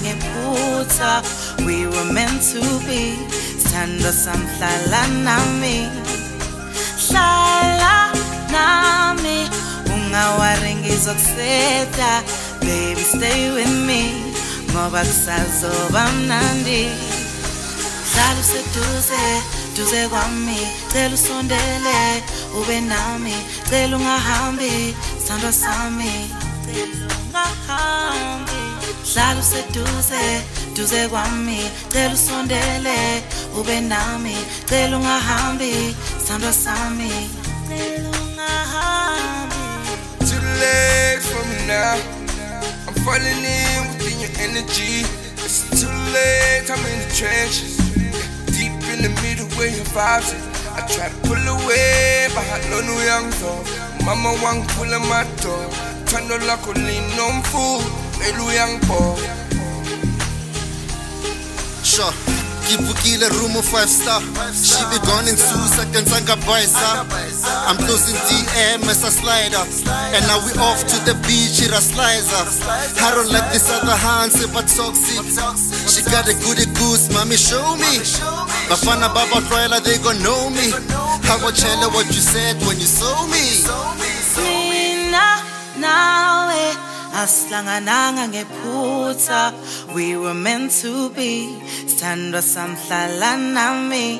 ngephutha. We were meant to be. Sithandwa samhlala nami. Hlala nami. Ungawari ngizokuseta. Baby, stay with me. Ngoba kusazoba mnandi. Hlala useduze, duze kwami. Cela usondele, ube nami. Cela ungahambi, sithandwa sami. Cela ungahambi. Hlala useduze, duze kwami. Cela usondele, ube nami. Cela ungahambi, sithandwa sami. Cela ungahambi. Too late for me now. I'm falling in within your energy. It's too late, I'm in the trenches. Deep in the middle where your vibes is. I try to pull away, but I know no young dog. Mama wang pull my door. Tando la colleen on food, melu young boy. Sure. Kibukile room of 5-star. She be gone in 2 seconds and I'm closing DM as a slider. And now we off to the beach, it a slicer. I don't like this other hands, but toxic. She got a goody goose, mommy, show me. Bafana Baba Trailer, they gon' know me. How I tell her what you said when you saw me. Mina nawe asihlangananga ngephutha. We were meant to be. Sithandwa samhlala nami.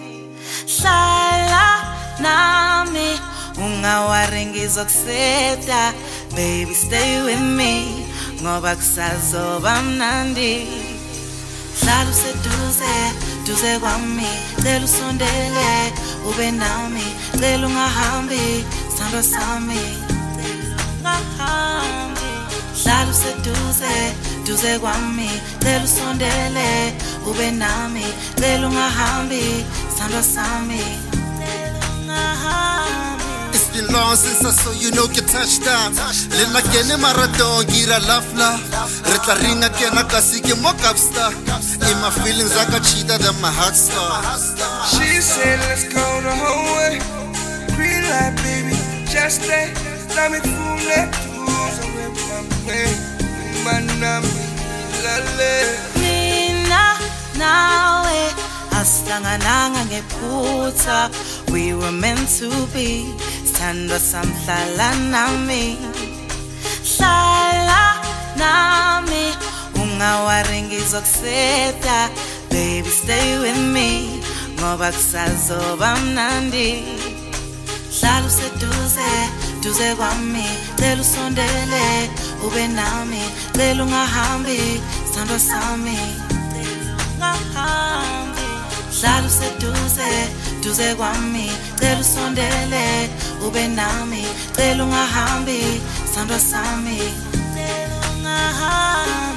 Hlala nami. Ungawari ngizokuseta. Baby, stay with me. Ngoba kusazoba mnandi. Hlala useduze, duze kwami. Cela usondele, ube nami. Cela ungahambi, sithandwa sami. Cela ungahambi. Hlala useduze, duze kwami. Cela usondele, ube nami. Cela ungahambi, sithandwa sami. Cela ungahambi. It's been long since I saw you know get touchdown. Lena kene marathon gira lafla. Retla ringa kena kasi ke mock-up star. In my feelings I got cheated than my heart star. She said let's go the whole way. Green light baby, just stay. Let me fool that tools away from me. Manami lale. Mina nawe asihlangananga ngephutha. We were meant to be. Sithandwa samhlala nami. Hlala nami. Ungawari ngizokuseta. Baby, stay with me. Ngoba kusazoba mnandi. Hlala useduze, duze kwami. Cela usondele, ube nami. Cela ungahambi, sithandwa sami. Cela ungahambi. Hlala useduze, duze kwami. Cela usondele, ube nami. Cela ungahambi, sithandwa sami. Cela ungahambi.